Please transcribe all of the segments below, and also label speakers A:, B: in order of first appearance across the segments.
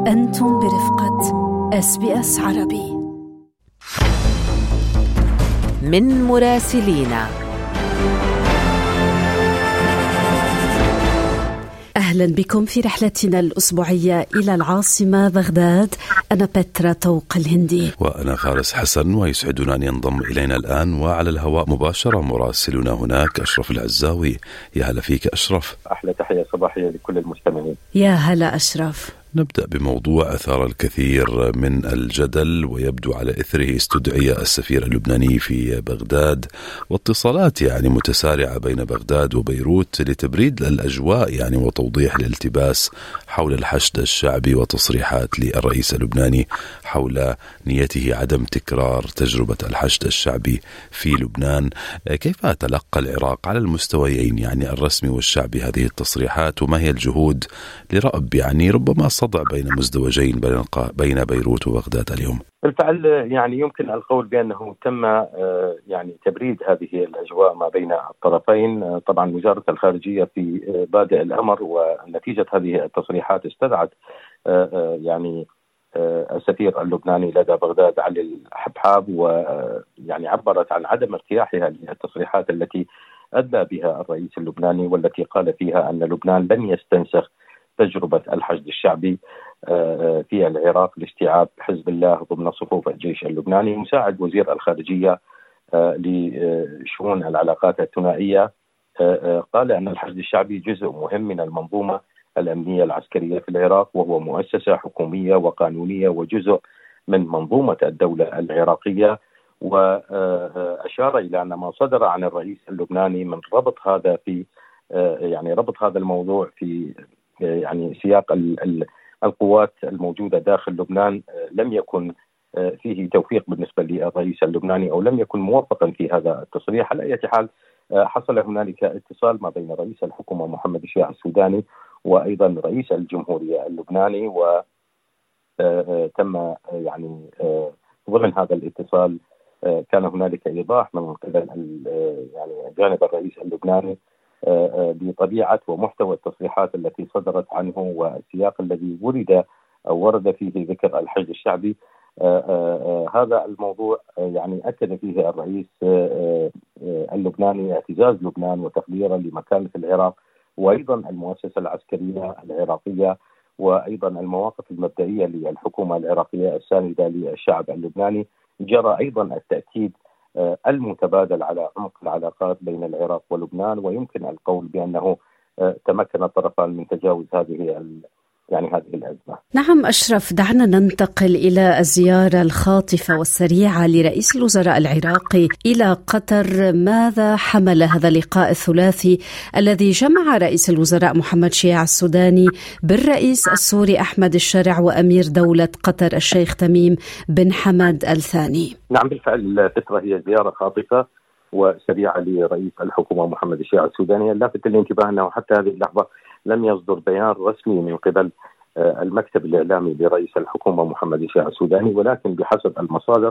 A: أنتم برفقة SBS عربي.
B: من مراسلينا،
A: أهلا بكم في رحلتنا الأسبوعية إلى العاصمة بغداد. أنا بترا طوق الهندي
C: وأنا فارس حسن، ويسعدنا أن ينضم إلينا الآن وعلى الهواء مباشرة مراسلنا هناك أشرف العزاوي. يا هلا فيك أشرف.
D: أحلى تحية صباحية لكل المستمعين.
A: يا هلا أشرف.
C: نبدأ بموضوع أثار الكثير من الجدل، ويبدو على إثره استدعي السفير اللبناني في بغداد، واتصالات متسارعة بين بغداد وبيروت لتبريد الأجواء وتوضيح الالتباس حول الحشد الشعبي، وتصريحات للرئيس اللبناني حول نيته عدم تكرار تجربة الحشد الشعبي في لبنان. كيف تلقى العراق على المستويين الرسمي والشعبي هذه التصريحات، وما هي الجهود لرأب ربما صدع بين مزدوجين بين بيروت وبغداد اليوم؟
D: بالفعل يمكن القول بأنه تم تبريد هذه الأجواء ما بين الطرفين. طبعا وزارة الخارجية في بادئ الأمر ونتيجة هذه التصريحات استدعت السفير اللبناني لدى بغداد علي الحبحاب، عبرت عن عدم ارتياحها للتصريحات التي أدلى بها الرئيس اللبناني، والتي قال فيها أن لبنان لن يستنسخ تجربة الحشد الشعبي في العراق لاستيعاب حزب الله ضمن صفوف الجيش اللبناني. مساعد وزير الخارجية لشؤون العلاقات الثنائية قال أن الحشد الشعبي جزء مهم من المنظومة الأمنية العسكرية في العراق، وهو مؤسسة حكومية وقانونية وجزء من منظومة الدولة العراقية. وأشار إلى أن ما صدر عن الرئيس اللبناني من ربط هذا في ربط هذا الموضوع في سياق القوات الموجودة داخل لبنان لم يكن فيه توفيق بالنسبة للرئيس اللبناني، أو لم يكن موفقا في هذا التصريح. على أي حال حصل هنالك اتصال ما بين رئيس الحكومة محمد الشيع السوداني وأيضا رئيس الجمهورية اللبناني، وتم ضمن هذا الاتصال كان هنالك إيضاح من قبل جانب الرئيس اللبناني بطبيعة ومحتوى التصريحات التي صدرت عنه والسياق الذي ورد فيه ذكر الحشد الشعبي. هذا الموضوع أكد فيه الرئيس اللبناني اعتزاز لبنان وتقديرا لمكانة العراق، وأيضا المؤسسة العسكرية العراقية، وأيضا المواقف المبدئية للحكومة العراقية الساندة للشعب اللبناني. جرى أيضا التأكيد المتبادل على عمق العلاقات بين العراق ولبنان، ويمكن القول بأنه تمكن الطرفان من تجاوز هذه الأزمة.
A: نعم أشرف، دعنا ننتقل إلى الزيارة الخاطفة والسريعة لرئيس الوزراء العراقي إلى قطر. ماذا حمل هذا اللقاء الثلاثي الذي جمع رئيس الوزراء محمد شيع السوداني بالرئيس السوري أحمد الشرع وأمير دولة قطر الشيخ تميم بن حمد الثاني؟
D: نعم بالفعل فترة هي زيارة خاطفة وسريعة لرئيس الحكومة محمد الشيع السوداني. لافت الانتباه أنه حتى هذه اللحظة لم يصدر بيان رسمي من قبل المكتب الإعلامي لرئيس الحكومة محمد الشيع السوداني، ولكن بحسب المصادر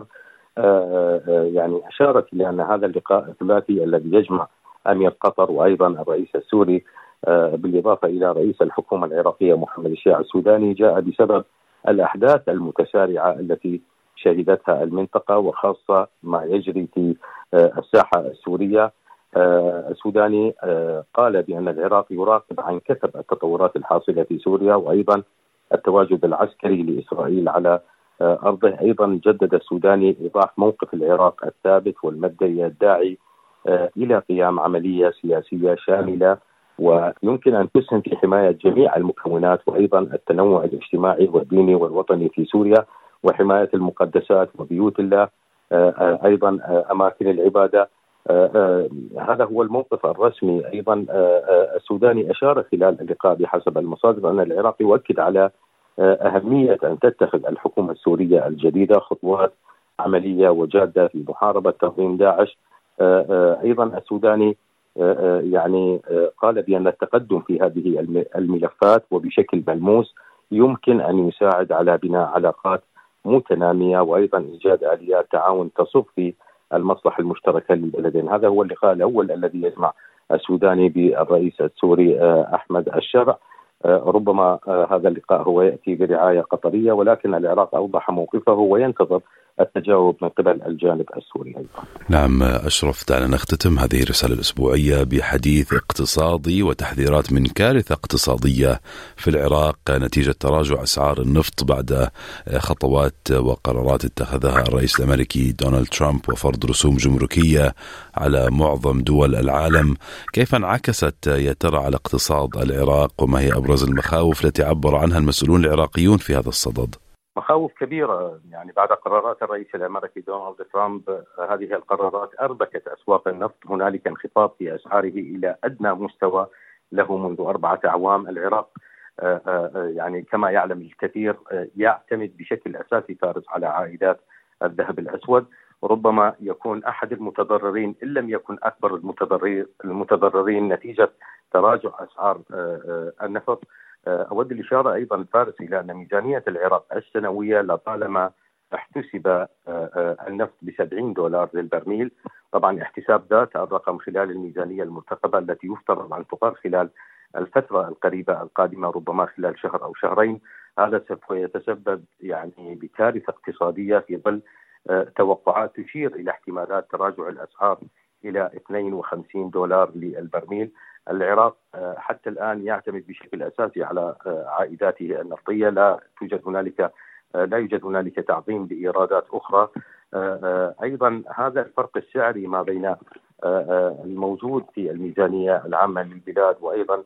D: أشارت إلى أن هذا اللقاء الثلاثي الذي يجمع أمير قطر وأيضا الرئيس السوري بالإضافة إلى رئيس الحكومة العراقية محمد الشيع السوداني جاء بسبب الأحداث المتسارعة التي شهدتها المنطقة، وخاصة ما يجري في الساحة السورية. السوداني قال بأن العراق يراقب عن كثب التطورات الحاصلة في سوريا، وأيضا التواجد العسكري لإسرائيل على أرضه. أيضا جدد السوداني إيضاح موقف العراق الثابت والمبدئي الداعي إلى قيام عملية سياسية شاملة ويمكن أن تسهم في حماية جميع المكونات، وأيضا التنوع الاجتماعي والديني والوطني في سوريا، وحماية المقدسات وبيوت الله، أيضا أماكن العبادة. هذا هو الموقف الرسمي. أيضا السوداني أشار خلال اللقاء بحسب المصادر أن العراق يؤكد على أهمية أن تتخذ الحكومة السورية الجديدة خطوات عملية وجادة في محاربة تنظيم داعش. أيضا السوداني قال بأن التقدم في هذه الملفات وبشكل ملموس يمكن أن يساعد على بناء علاقات متنامية، وأيضا إيجاد آليات تعاون تصب في المصلحة المشتركة للبلدين. هذا هو اللقاء الأول الذي يجمع السوداني بالرئيس السوري أحمد الشرع. ربما هذا اللقاء هو يأتي برعاية قطرية، ولكن العراق أوضح موقفه وينتظر التجاوب من قبل الجانب السوري أيضا.
C: نعم أشرف، دعنا نختتم هذه الرسالة الأسبوعية بحديث اقتصادي وتحذيرات من كارثة اقتصادية في العراق نتيجة تراجع أسعار النفط بعد خطوات وقرارات اتخذها الرئيس الأمريكي دونالد ترامب وفرض رسوم جمركية على معظم دول العالم. كيف انعكست يا ترى على اقتصاد العراق، وما هي أبرز المخاوف التي عبر عنها المسؤولون العراقيون في هذا الصدد؟
D: مخاوف كبيرة يعني بعد قرارات الرئيس الأمريكي دونالد ترامب. هذه القرارات أربكت أسواق النفط، هنالك انخفاض في أسعاره إلى أدنى مستوى له منذ 4 أعوام. العراق يعني كما يعلم الكثير يعتمد بشكل أساسي فارس على عائدات الذهب الأسود، وربما يكون أحد المتضررين إن لم يكن أكبر المتضررين نتيجة تراجع أسعار النفط. أود الإشارة أيضا فارس إلى أن ميزانية العراق السنوية لطالما احتسب النفط $70 للبرميل. طبعا احتساب ذات الرقم خلال الميزانية المرتقبة التي يفترض أن تقر خلال الفترة القريبة القادمة، ربما خلال شهر أو شهرين، هذا سوف يتسبب يعني بكارثة اقتصادية في ظل توقعات تشير إلى احتمالات تراجع الأسعار إلى $52 للبرميل. العراق حتى الآن يعتمد بشكل أساسي على عائداته النفطية، لا يوجد هنالك تعظيم لإيرادات أخرى. أيضا هذا الفرق السعري ما بين الموجود في الميزانية العامة للبلاد وأيضا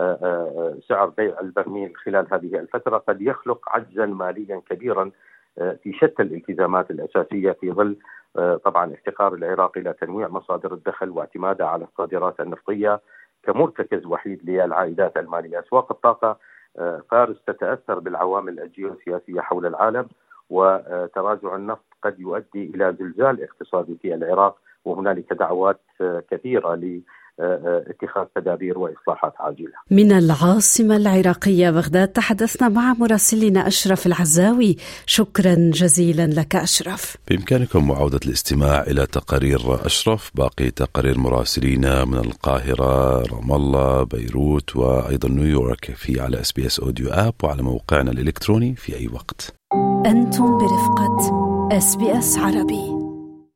D: سعر بيع البرميل خلال هذه الفترة قد يخلق عجزا ماليا كبيرا في شتى الالتزامات الأساسية، في ظل طبعا افتقار العراق إلى تنويع مصادر الدخل واعتماده على الصادرات النفطية كمرتكز وحيد للعائدات المالية. أسواق الطاقة فارس تتأثر بالعوامل الجيوسياسية حول العالم، وتراجع النفط قد يؤدي إلى زلزال اقتصادي في العراق، وهنالك دعوات كثيرة اتخاذ تدابير وإصلاحات عاجلة.
A: من العاصمة العراقية بغداد تحدثنا مع مراسلنا أشرف العزاوي. شكرا جزيلا لك أشرف.
C: بإمكانكم معاودة الاستماع إلى تقارير أشرف، باقي تقارير مراسلينا من القاهرة، رام الله، بيروت وأيضا نيويورك على SBS أوديو آب وعلى موقعنا الإلكتروني في أي وقت.
A: أنتم برفقة SBS عربي.